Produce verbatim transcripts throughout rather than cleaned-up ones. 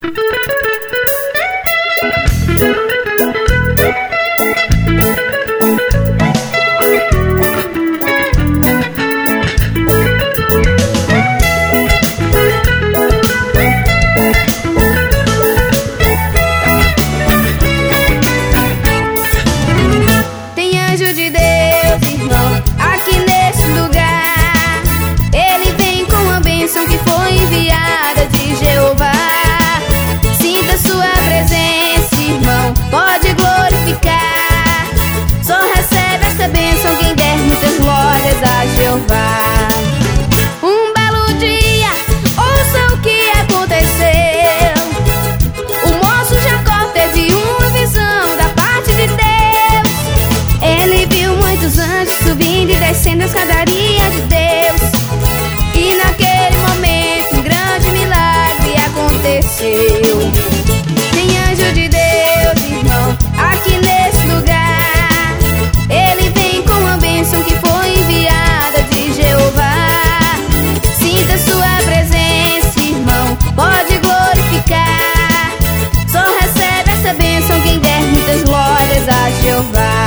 Um belo dia, ouça o que aconteceu. O moço Jacó teve uma visão da parte de Deus. Ele viu muitos anjos subindo e descendo a escadaria de Deus. E naquele momento um grande milagre aconteceu. Tem anjo de Deus, irmão, aqui nesse lugar. Ele vem com a bênção que foi enviada de Jeová. Sinta sua presença, irmão, pode glorificar. Só recebe essa bênção quem der muitas glórias a Jeová.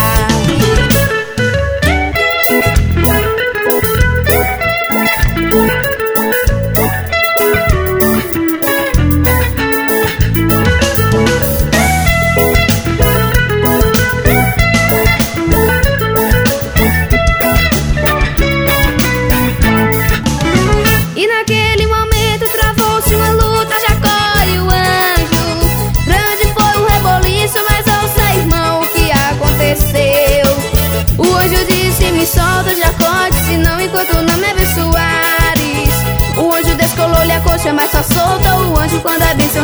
E naquele momento travou-se uma luta, Jacó e o anjo. Grande foi o reboliço, mas ouça, irmão, o que aconteceu. O anjo disse: me solta, Jacó, disse não enquanto não me abençoares. O anjo descolou-lhe a coxa, mas só solta o anjo quando a bênção